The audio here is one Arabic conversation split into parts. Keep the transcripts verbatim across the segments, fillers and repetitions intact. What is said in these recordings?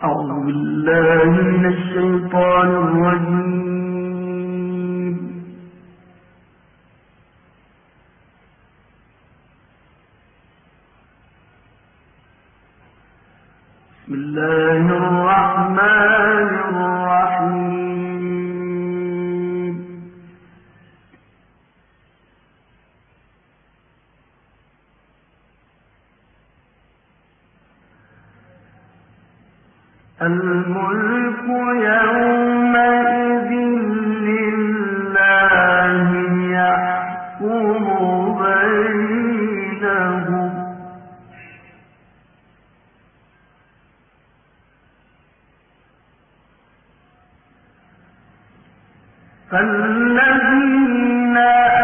أعوذ بالله من الشيطان الرجيم. بسم الله الرحمن الرحيم. الملك يومئذ لله يحكم بينهم فالذين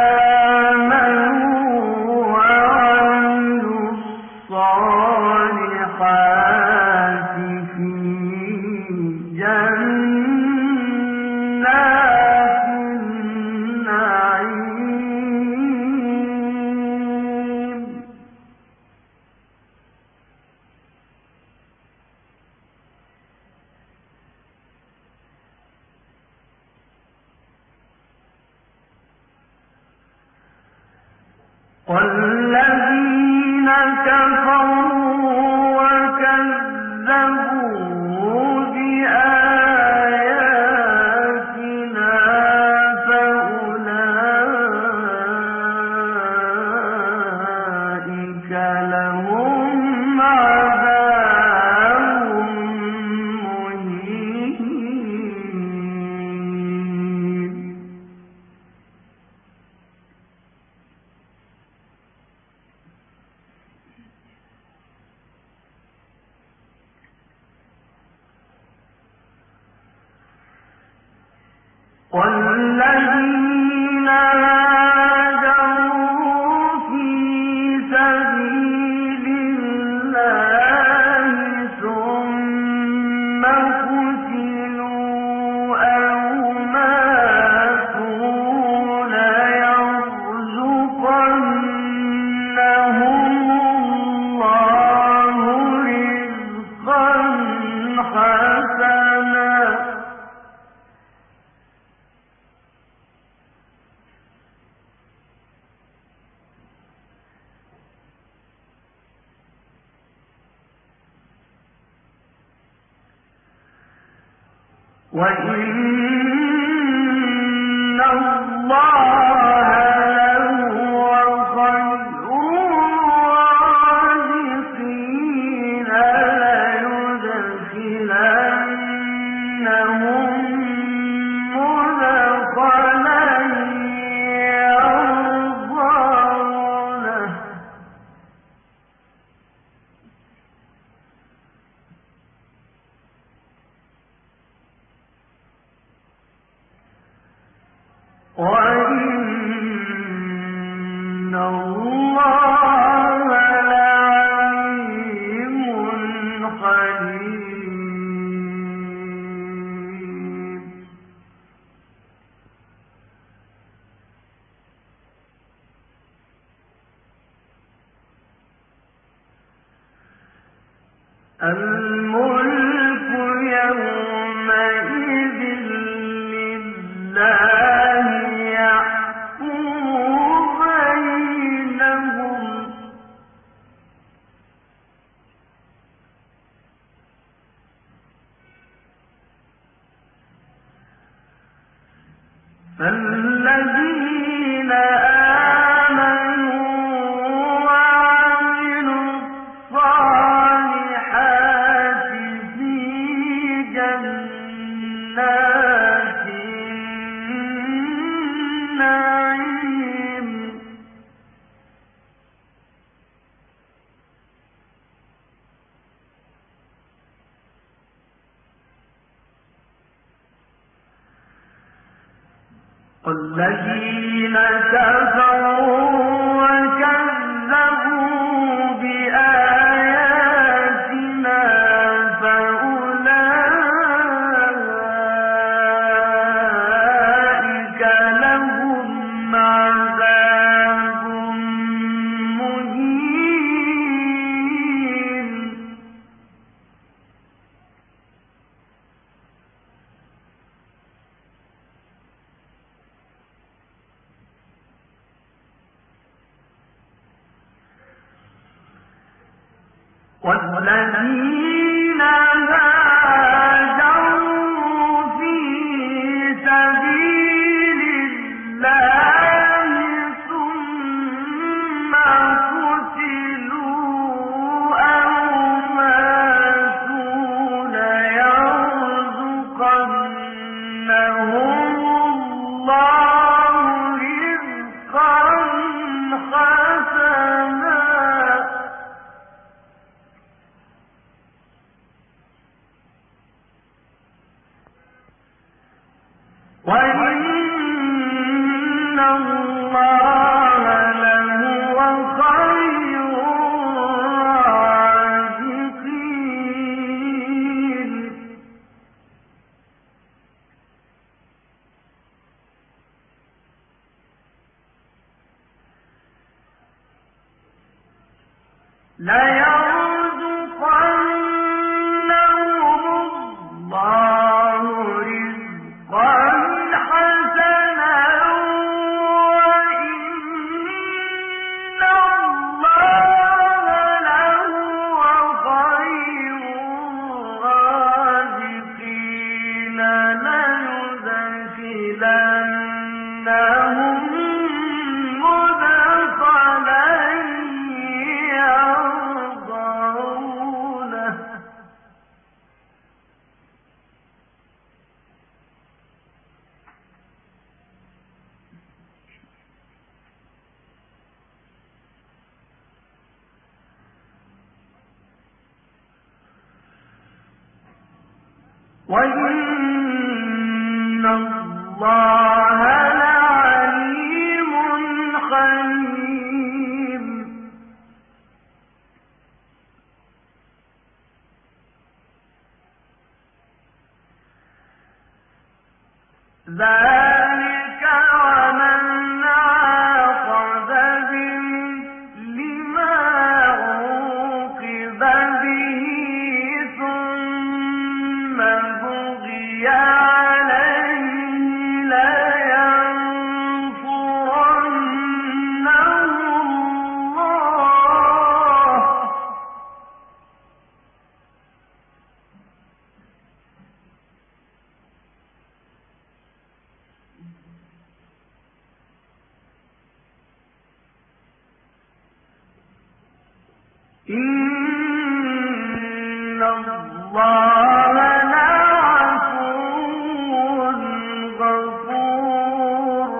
آمنوا وعملوا الصالحات في جنات النعيم والذين كفروا وكذبوا بآياتنا فأولئك لهم عذاب مهين. والذين هاجروا في سبيل الله ثم قتلوا أو ماتوا ليرزقنهم الله رزقا حسنا وإن الله لهو خير الرازقين ليدخلنهم مدخلا يرضونه وإن الله لعليم حليم. الملك يومئذ لله يحكم بينهم فالذين آمنوا وعملوا الصالحات في جنات النعيم والذين كفروا وكذبوا بآياتنا فأولئك لهم عذاب مهين. والذين هاجروا في سبيل الله ثم قتلوا أو ماتوا ليرزقنهم الله رزقا حسنا وَإِنَّ اللَّهَ لَهُوَ خَيْرُ الرَّازِقِينَ لَيَرْزُقَنَّهُمُ اللَّهُ رِزْقًا حَسَنًا وَإِنَّ اللَّهَ لَهُوَ خَيْرُ الرَّازِقِينَ لَيُدْخِلَنَّهُم مُّدْخَلًا يَرْضَوْنَهُ وَإِنَّ اللَّهَ لَعَلِيمٌ حَلِيمٌ ذَلِكَ وَمَنْ عَاقَبَ بِمِثْلِ مَا عُوقِبَ بِهِ ثُمَّ بُغِيَ عَلَيْهِ لَيَنصُرَنَّهُ اللَّهُ إِنَّ اللَّهَ لَعَفُوٌّ غَفُورٌ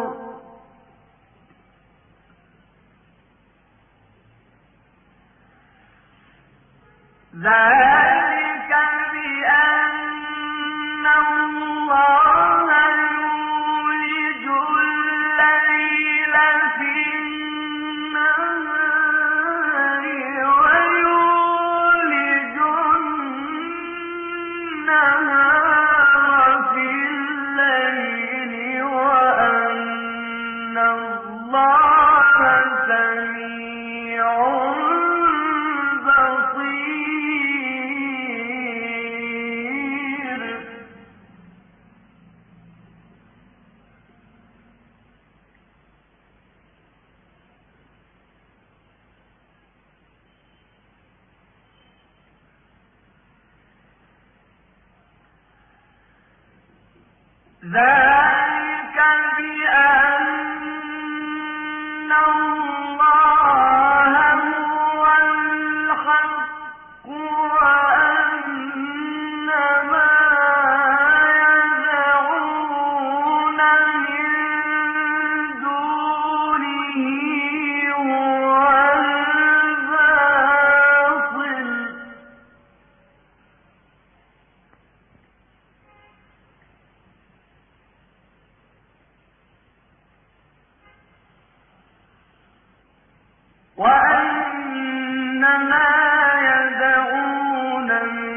ذَلِكَ بِأَنَّ اللَّهَ يُولِجُ اللَّيْلَ فِي النَّهَارِ وَيُولِجُ النَّهَارَ فِي اللَّيْلِ وَأَنَّ اللَّهَ سَمِيعٌ بَصِيرٌ ذَلِكَ بِأَنَّ اللَّهَ هُوَ الْحَقُّ وَأَنَّ مَا يَدْعُونَ مِن دُونِهِ هُوَ الْبَاطِلُ وَأَنَّ مَا يَدْعُونَ مِن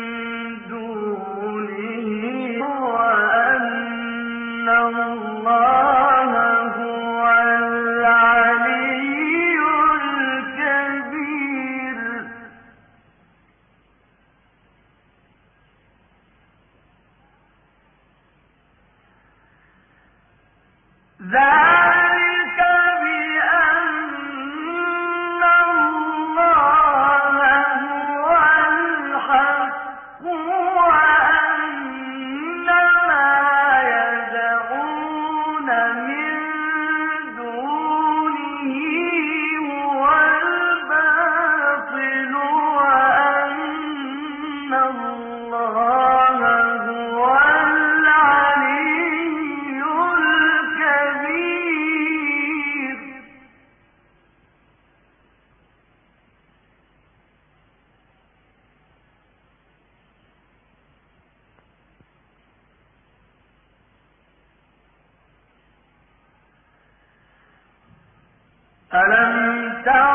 دُونِهِ وَأَنَّ اللَّهَ هُوَ الْعَلِيُّ الْكَبِيرُ ذَلِكَ بِأَنَّ اللَّهَ هُوَ الله هو العلي الكبير. ألم تر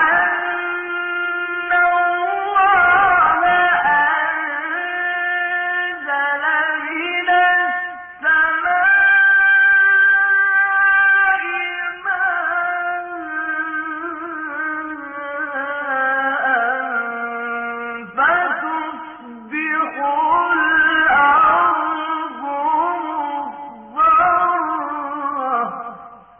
أن الله أنزل من السماء ماء فتصبح الأرض مخضرة.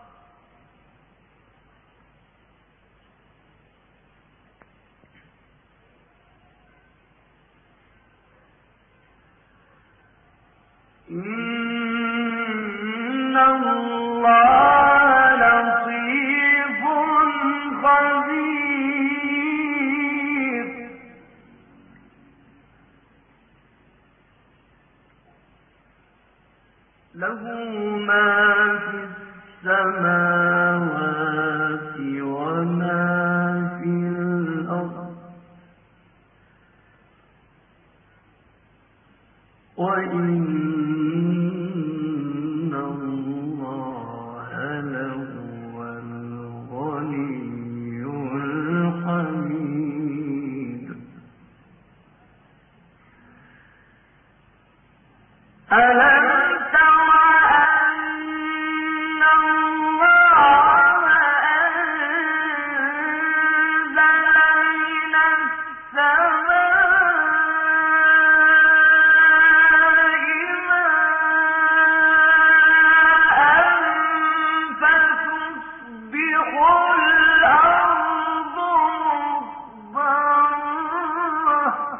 إن الله لطيف خبير. له ما في السماوات وما في الأرض وإن الله لهو الغني الحميد. ألم تر أن الله أنزل من السماء ماء فتصبح الأرض مخضرة.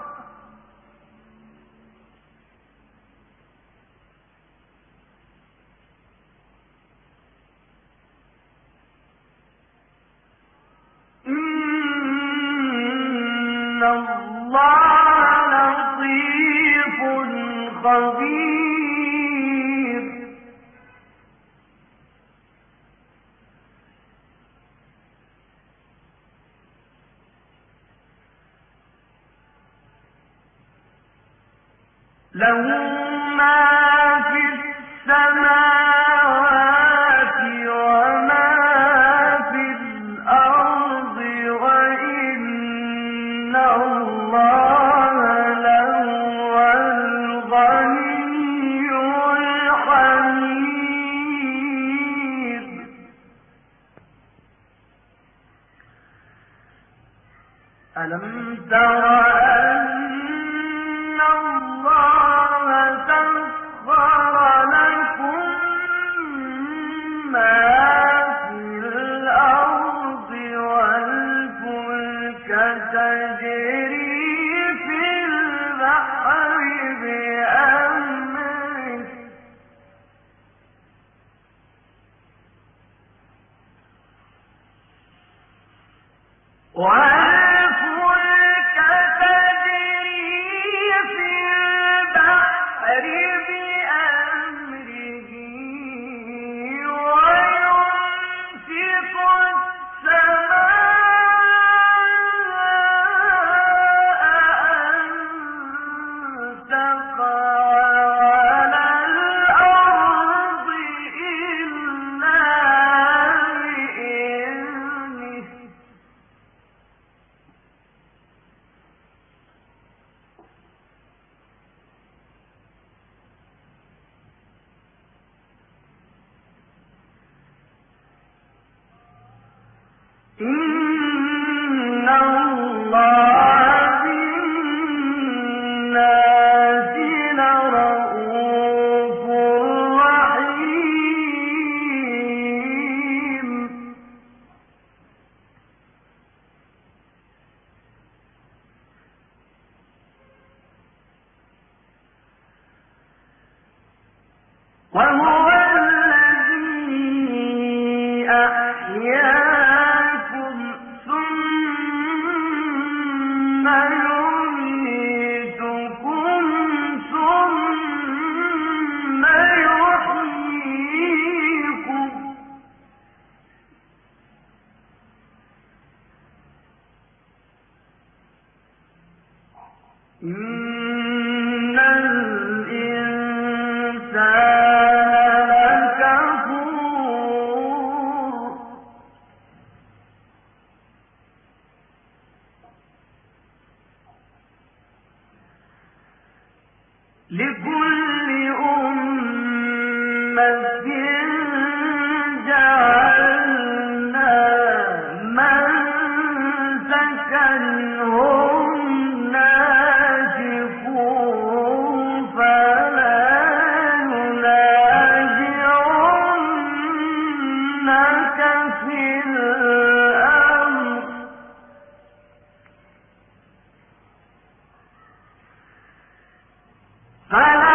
إن الله لطيف خبير. له ما في السماوات وما في الأرض وإن الله لهو الغني الحميد. ألم تر أن الله سخر لكم ما في الأرض والفلك تجري في البحر بأمره والفلك تجري في البحر بأمره ويمسك السماء أن تقع على الأرض إلا بإذنه. إن الله بالناس لرءوف رحيم. وهو الذي أحياكم ثم يميتكم لكل أمة جعلنا منسكا هم ناسكوه فلا ينازعنك في الأمر فلا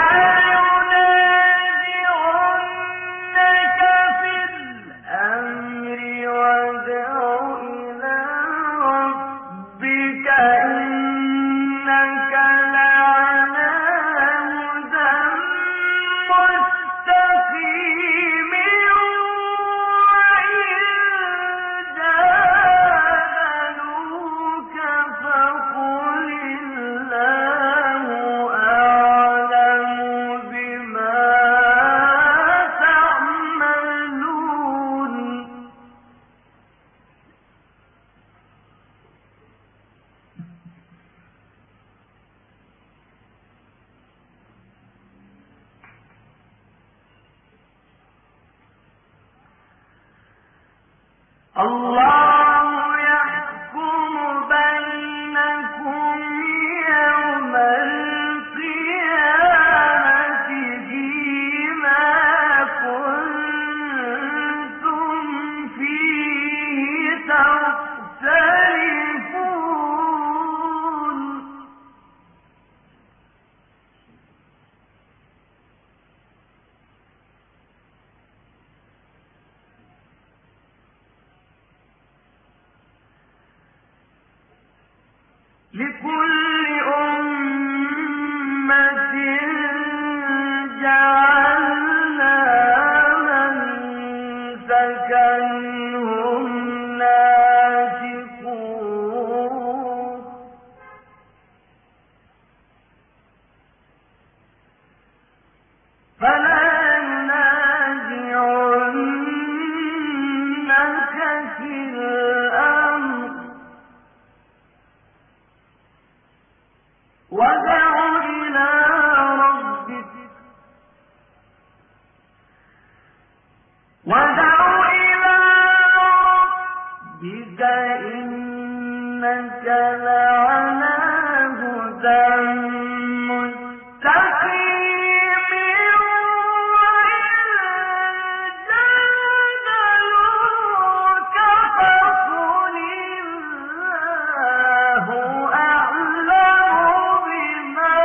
الله يحكم بينكم يوم القيامة فيما كنتم فيه تختلفون لكل أمة جعلنا منسكا هم ناسكوه فلا ينازعنك في الأمر وادع إلى ربك وادع إلى ربك إنك لعلى هدى مستقيم وإن جادلوك فقل الله أعلم بما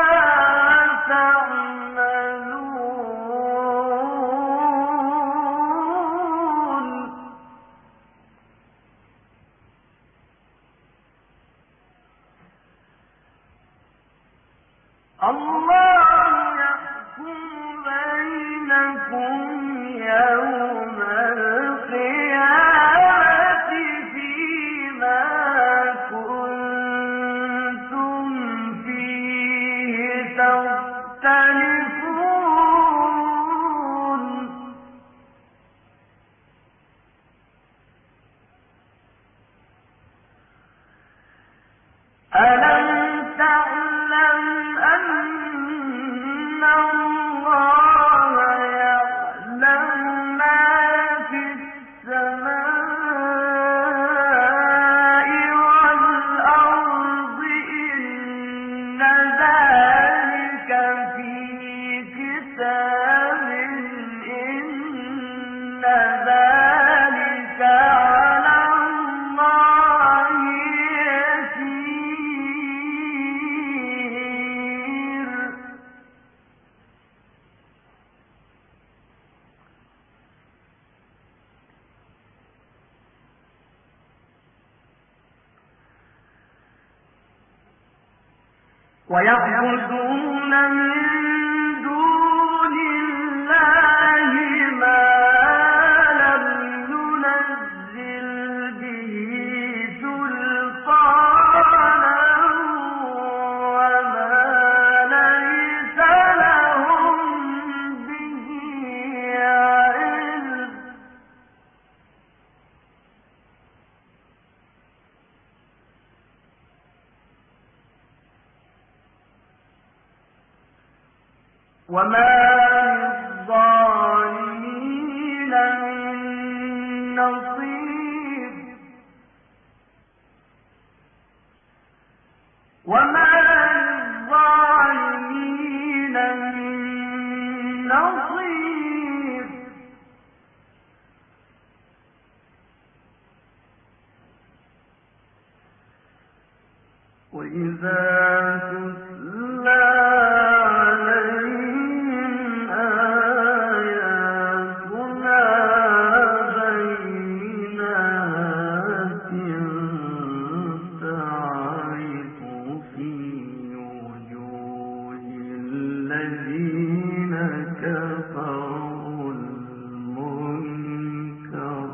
تعملون الله يحكم بينكم يوم القيامة فيما كنتم فيه تختلفون ألم تعلم أن الله يعلم ما في السماء والأرض إن ذلك في كتاب إن ذلك على الله يسير ويعبدون من دون الله ما لم ينزل به سلطانا وما ليس لهم به علم وما للظالمين من نصير وما للظالمين من نصير وإذا تتلى عليهم آياتنا بينات تعرف في وجوه الذين كفروا المنكر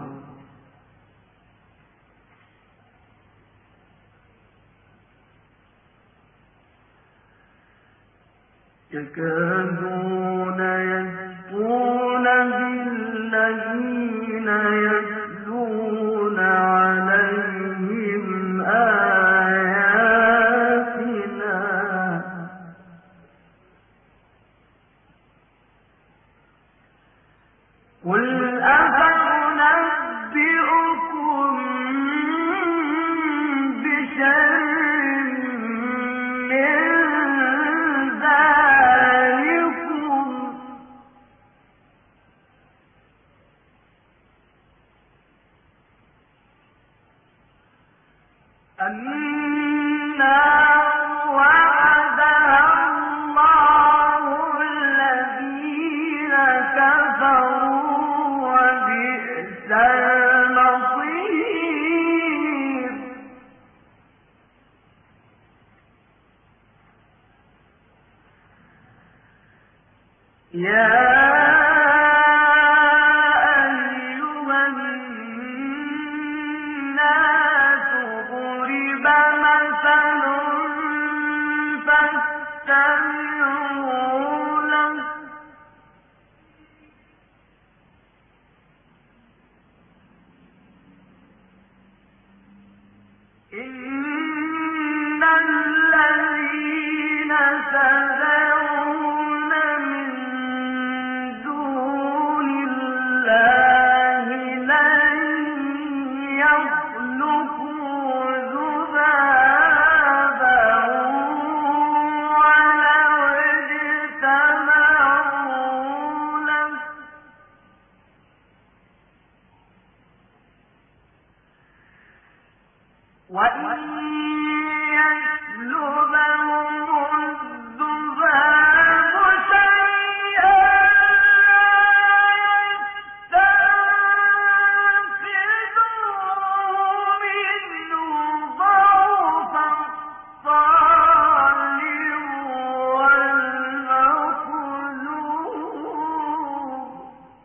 يكادون يسطون بالذين يتلون عليهم آياتنا قل أفأنبئكم بشر من النار وعدها الله الذين كفروا وبئس المصير يا إن الذين تدعون من دون الله لن يخلقوا ذبابا ولو اجتمعوا له وإن يسلبهم الذباب شيئا يستنقذوه منه ضعف الطالب والمطلوب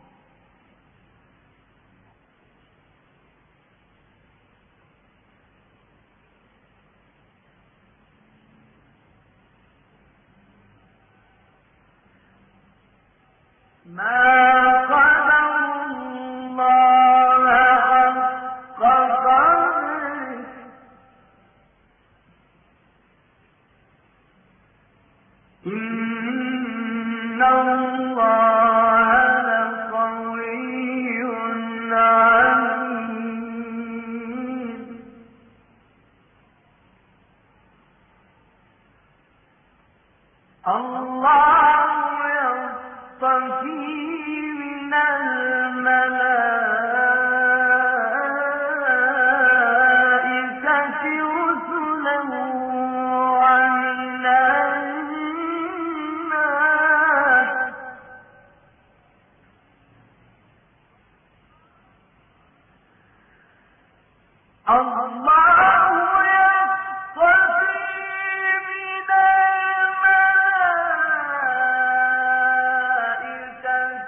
ما قدروا الله حق قدره إن الله لقوي عزيز الله يصطفي من الملائكة رسلا ومن الناس الله يصطفي من الملائكة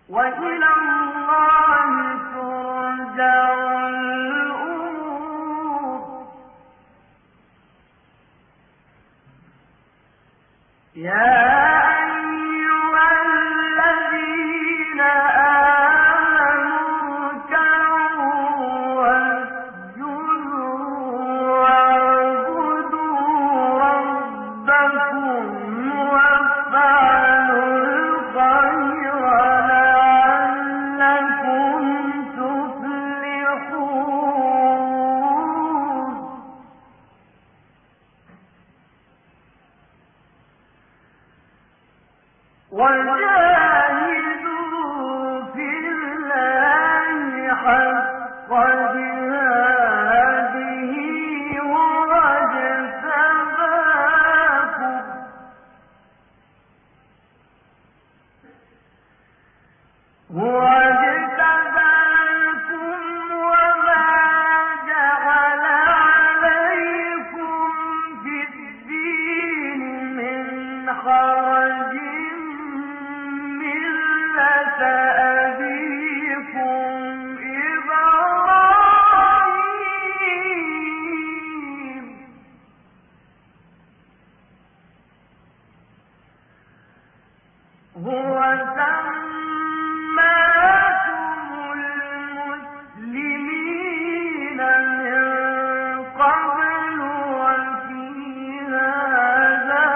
وإلى الله ترجع الأمور. يا أيها الذين آمنوا اركعوا واسجدوا واعبدوا ربكم وافعلوا الخير لعلكم تفلحون. وجاهدوا في الله حق جهاده هو اجتباكم هو اجتباكم وما جعل عليكم في الدين من حرج ملة أبيكم إبراهيم هو سماكم المسلمين من قبل وفي هذا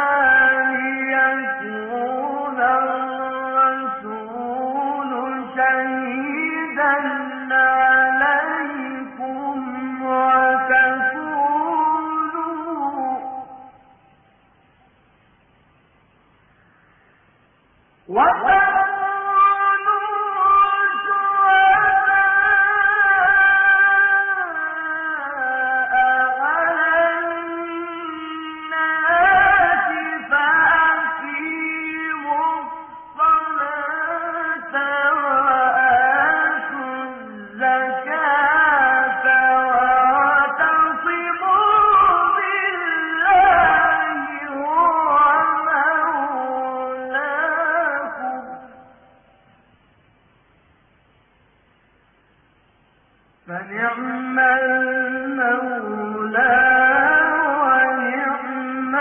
ليكون الرسول شهيدا عليكم وتكونوا وتكونوا شهداء على الناس فأقيموا الصلاة وآتوا الزكاة واعتصموا بالله هو مولاكم فنعم المولى ونعم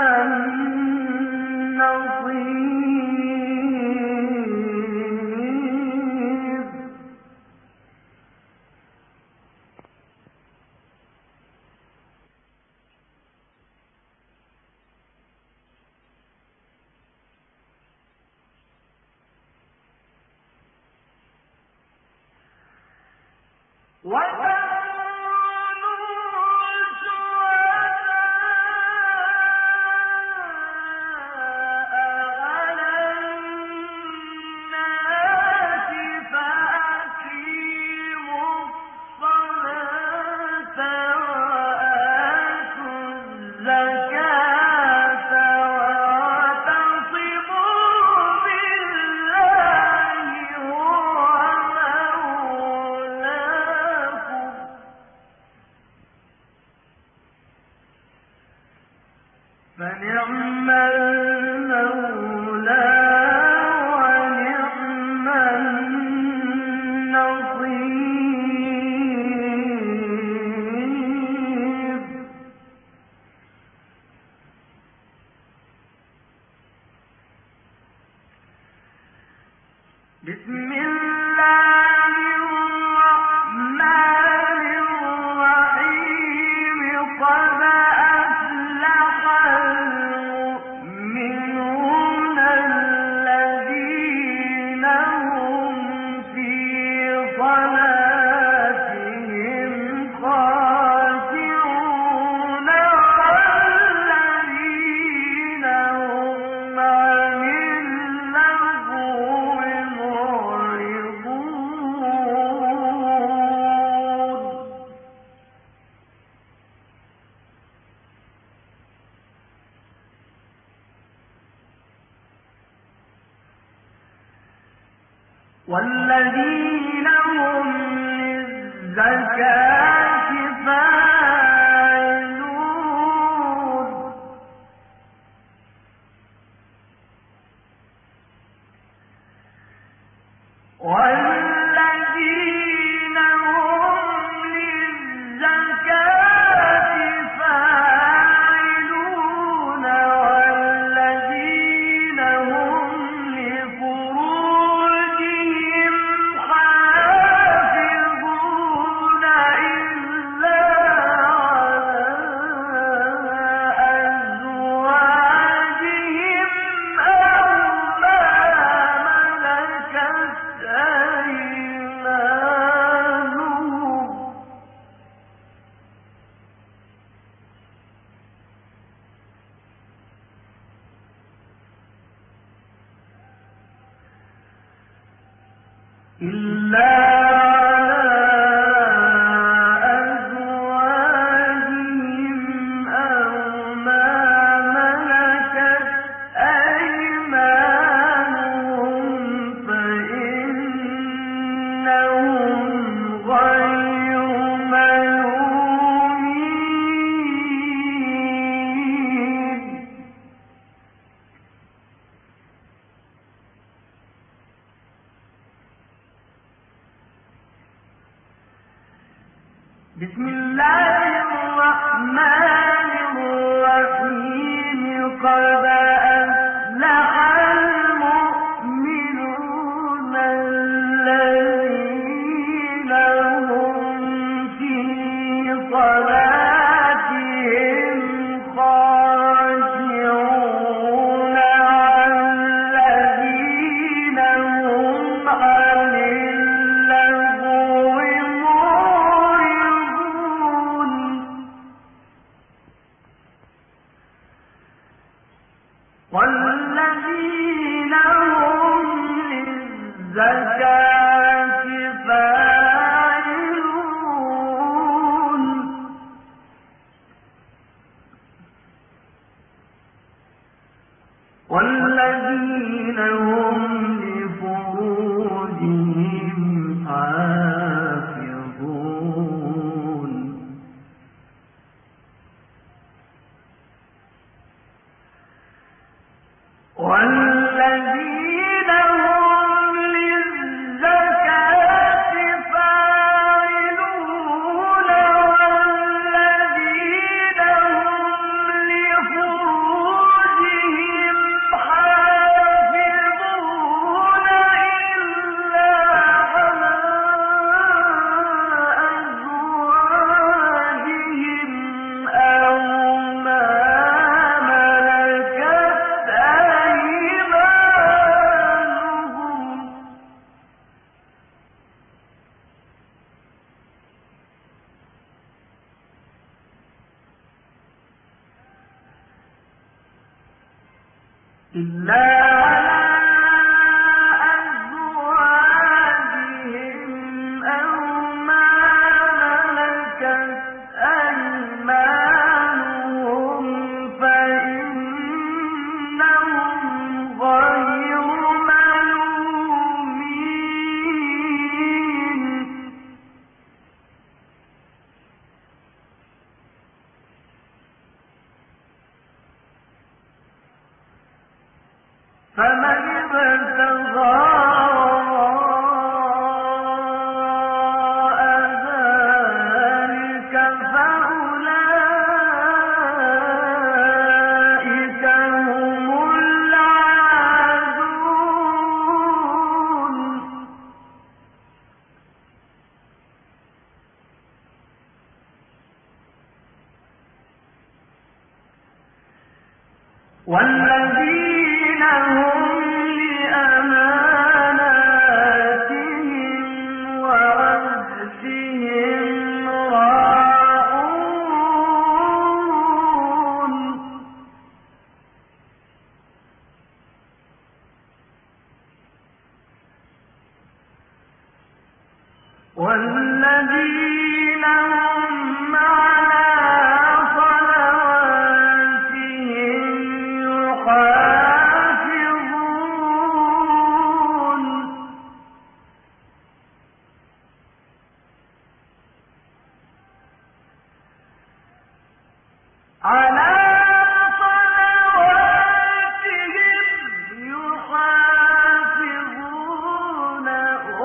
النصير. وتكونوا شهداء على الناس فأقيموا الصلاة وآتوا الزكاة واعتصموا بالله هو مولاكم فنعم المولى ونعم النصير. بسم الله الرحمن الرحيم. قد أفلح المؤمنون الذين هم في صلاتهم خاشعون والذين هم عن اللغو معرضون. والذين هم للزكاة فاعلون. والذين هم للزكاة فاعلون والذين هم لفروجهم حافظون إلا على أزواجهم أو ما ملكت أيمانهم إلا على أزواجهم أو ما ملكت أيمانهم فإنهم غير ملومين بسم الله الرحمن الرحيم قد أفلح المؤمنون الذين هم في صلاتهم خاشعون الذين هم عن اللغو معرضون والذين هم للزكاة فاعلون والذين هم لفروجهم حافظون والذين هم للزكاة فاعلون والذين هم لفروجهم حافظون إلا على أزواجهم أو ما ملكت أيمانهم إلا على أزواجهم أو ما ملكت أيمانهم فإنهم غير ملومين فمن ابتغى وراء ذلك فأولئك هم العادون والذين هم لأماناتهم وعهدهم راعون والذين هم على صلواتهم يحافظون على صلواتهم يحافظون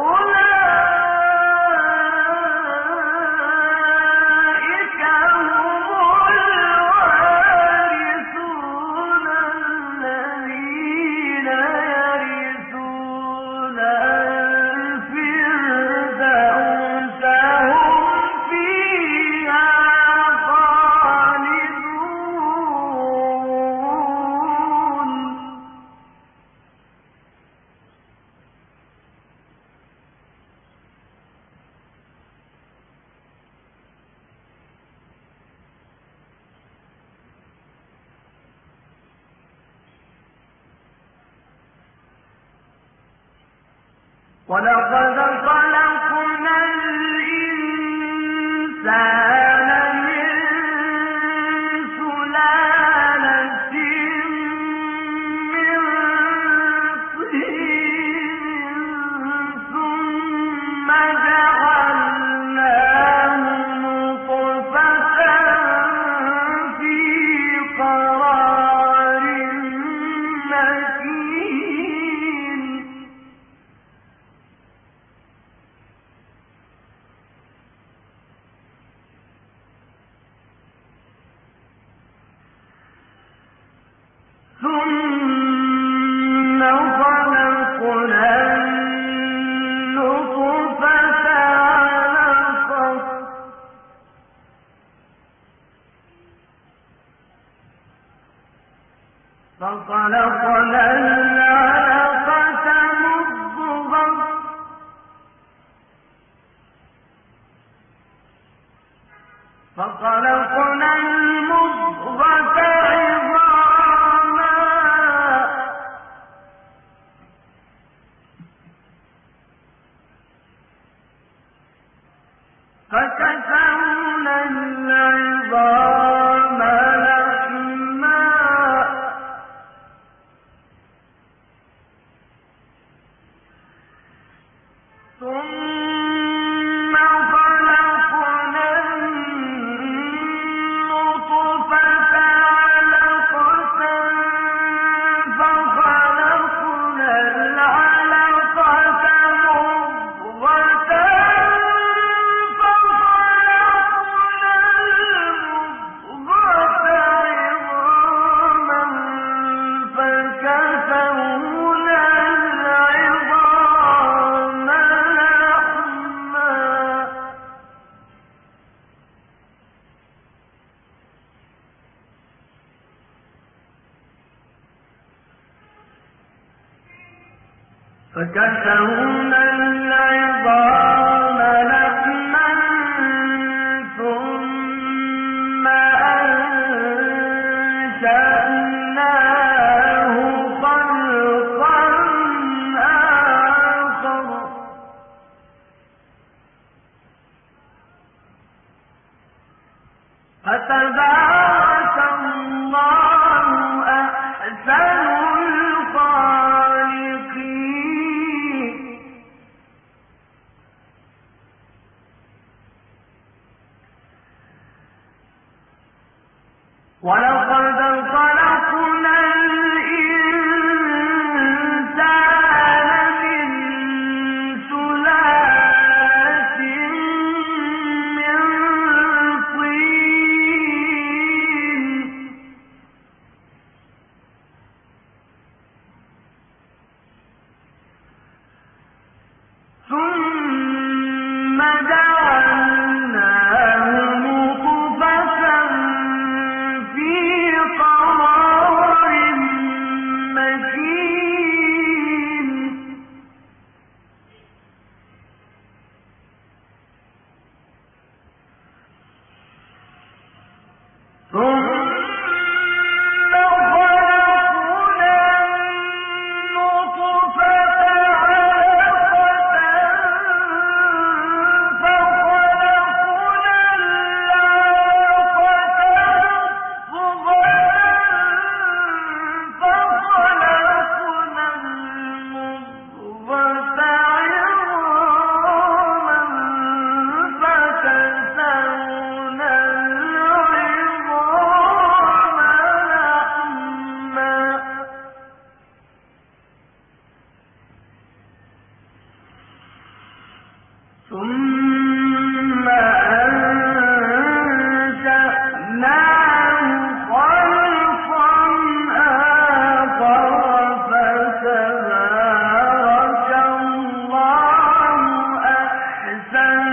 ولقد خلقنا الإنسان من سلالة من طين ثم جعلناه نطفة في قرار مكين ثم خلقنا النطفة علقة فخلقنا العلقة مضغة فخلقنا المضغة عظاما فكسونا العظام لحما ثم خلقنا النطفة علقة فخلقنا العلقة مضغة فخلقنا المضغة عظاما فكسونا العظام لحما فكسونا العظام لحما ثم أنشأناه خلقا آخر فتبارك الله أحسن الخالقين ولقد خلقنا الإنسان من سلالة من طين ثم جعلناه نطفة في قرار مكين ثم خلقنا النطفة علقة فخلقنا العلقة مضغة فخلقنا المضغة عظاما فكسونا العظام لحما ثم أنشأناه خلقا آخر فتبارك الله أحسن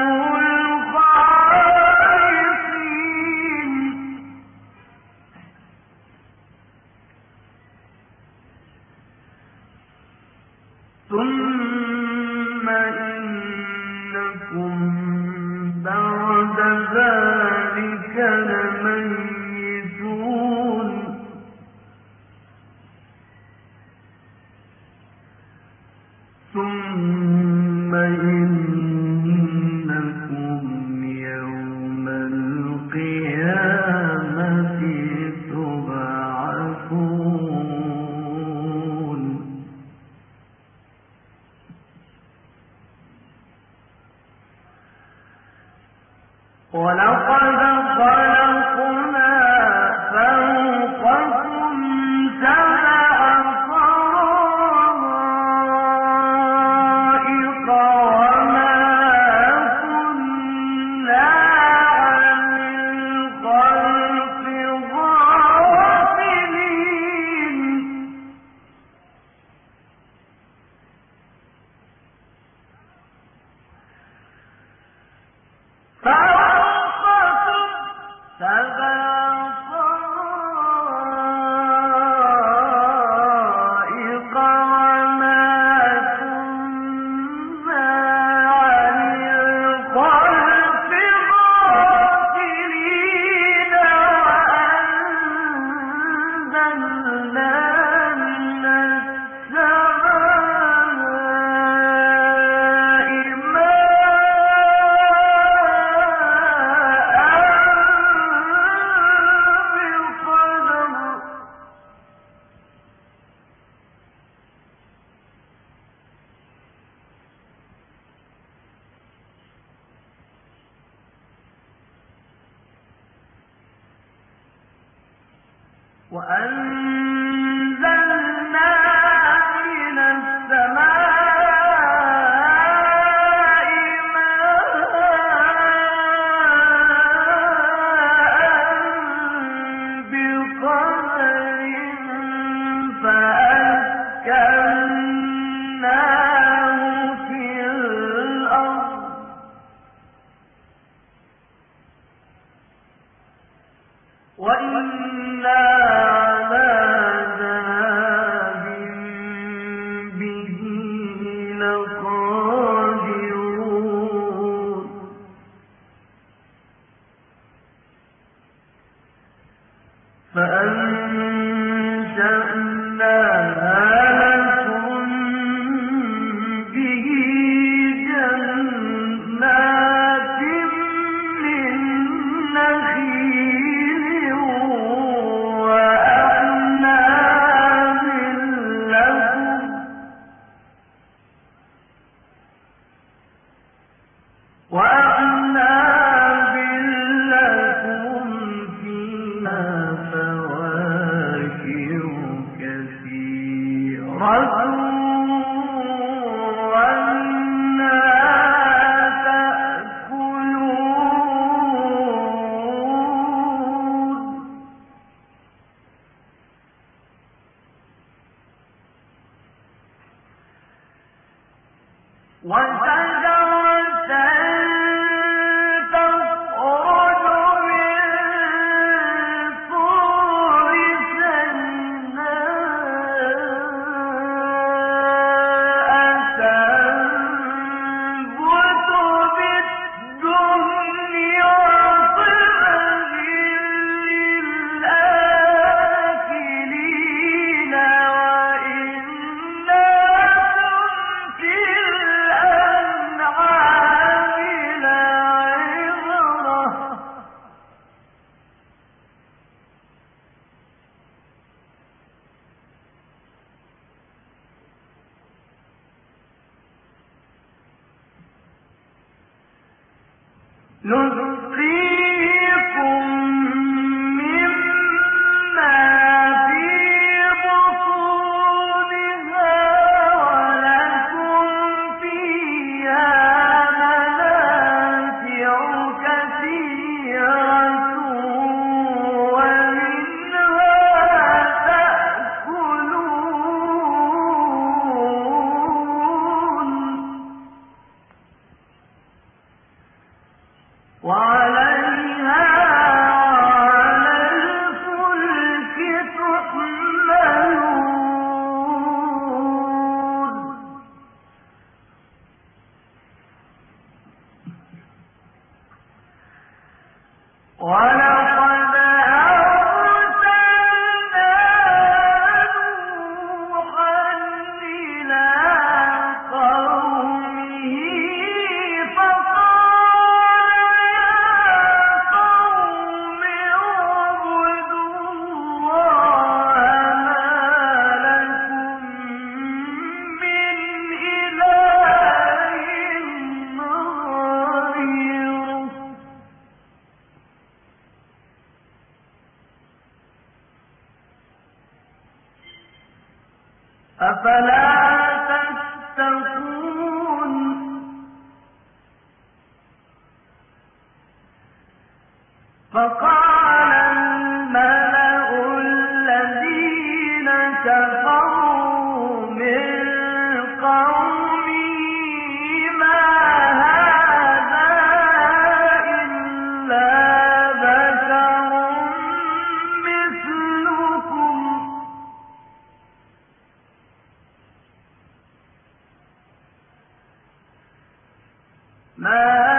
الخالقين ثم إنكم ولقد خلقنا فوقكم سبع طرائق وما كنا عن الخلق غافلين فوقكم سبع طرائق وما كنا عن الخلق غافلين وأنزلنا من السماء وأنزلنا من السماء ماء بقدر فأسكناه في الأرض وإنا على ذهاب به لقادرون فأنشأنا لكم به جنات من نخيل وأعناب لكم وأعناب لكم فيها فواكه كثيرة ومنها تأكلون وشجرة تخرج من طور سيناء تنبت بالدهن وصبغ للآكلين وإن لكم في الأنعام لعبرة نسقيكم مما في بطونها ولكم فيها منافع كثيرة ومنها تأكلون وعليها وعلى الفلك تحملون ولقد أرسلنا نوحا إلى قومه فقال الملأ الذين كفروا من قومه ما هذا إلا بشر مثلكم ما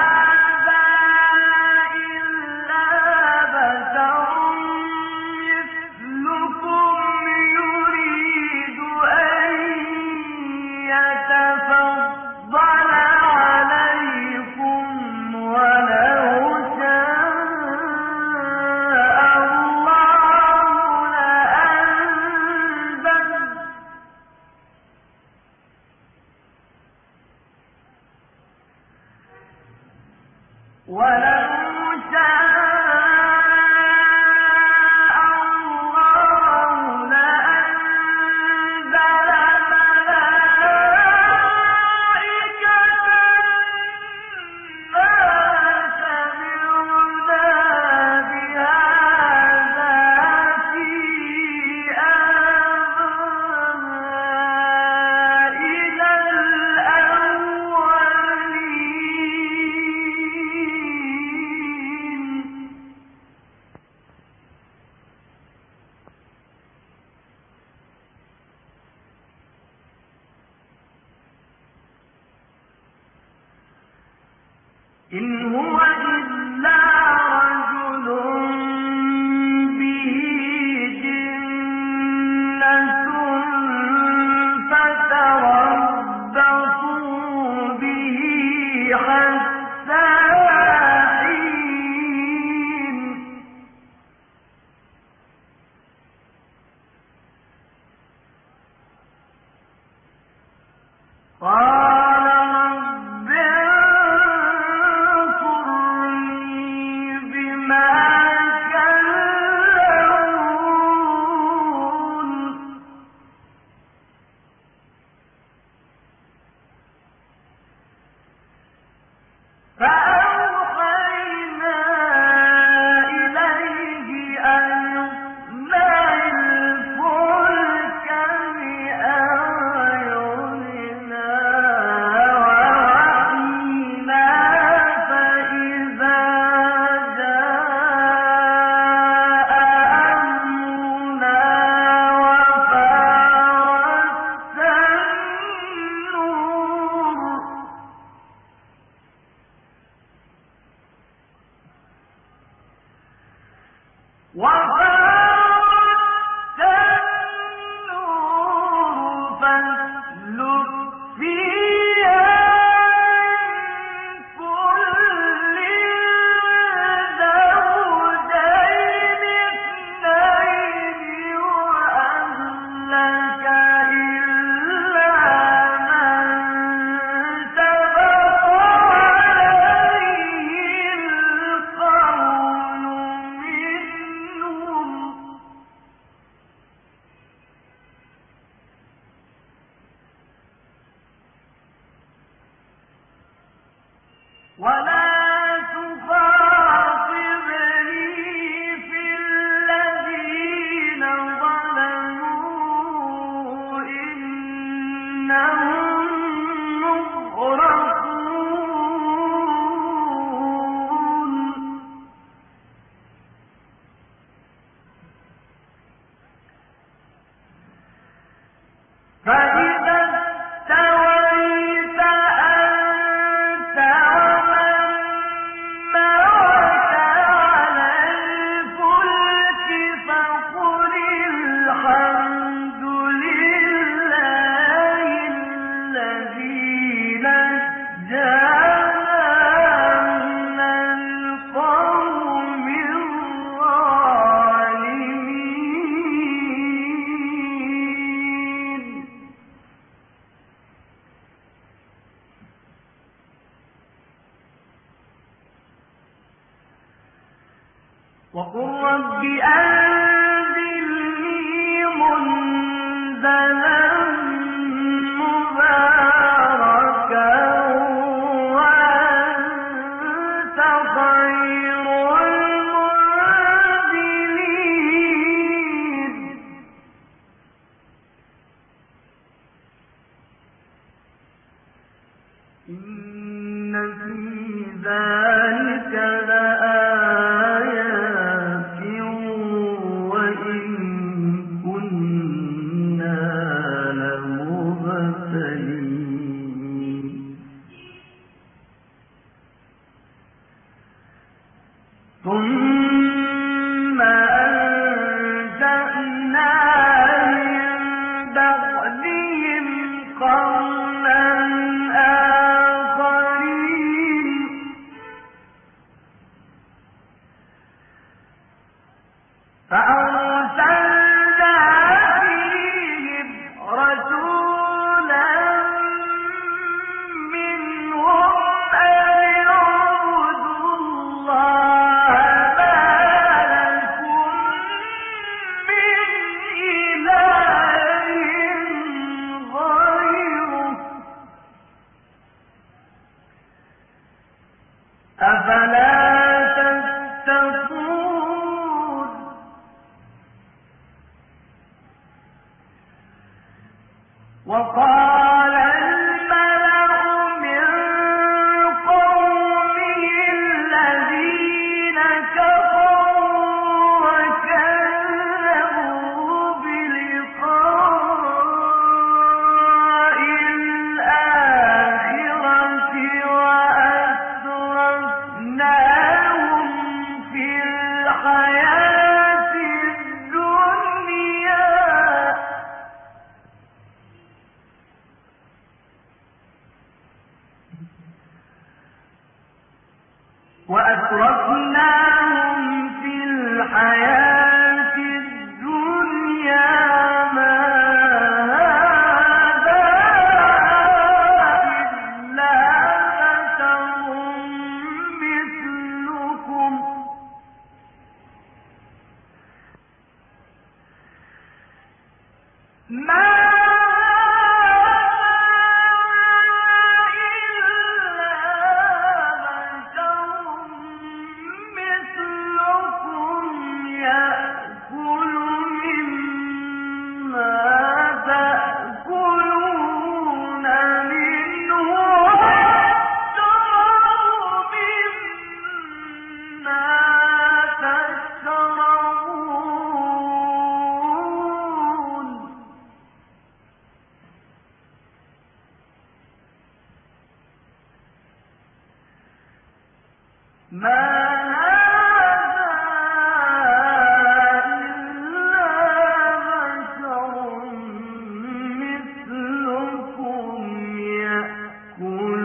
إن هو إلا رجل به جنة فتربصوا به حتى حين قال ولا تخاطبني في الذين ظلموا إنهم مغرقون فإذا استويت أنت وقل رب أنزلني منزلا مباركا وأنت خير المنزلين إن في ذلك لآيات وإن كنا لمبتلين ثم أنشأنا من بعدهم قرنا آخرين فأرسلنا فيهم رسولا منهم أن اعبدوا الله ما لكم من إله غيره أفلا تتقون وقال الملأ من قومه الذين كفروا وكذبوا بلقاء الآخرة وأسرفناهم في الحياة الدنيا وأسرفناهم في الحياة الدنيا ما هذا إلا بشر مثلكم ما ما هذا إلا بشر مثلكم يأكل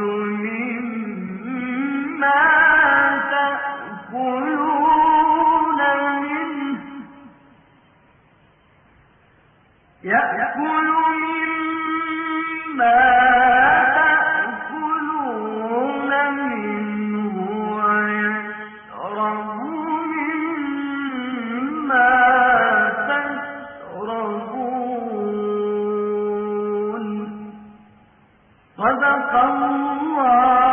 مما تأكلون منه يأكل مما تأكلون منه ويشرب مما تشربون صدق الله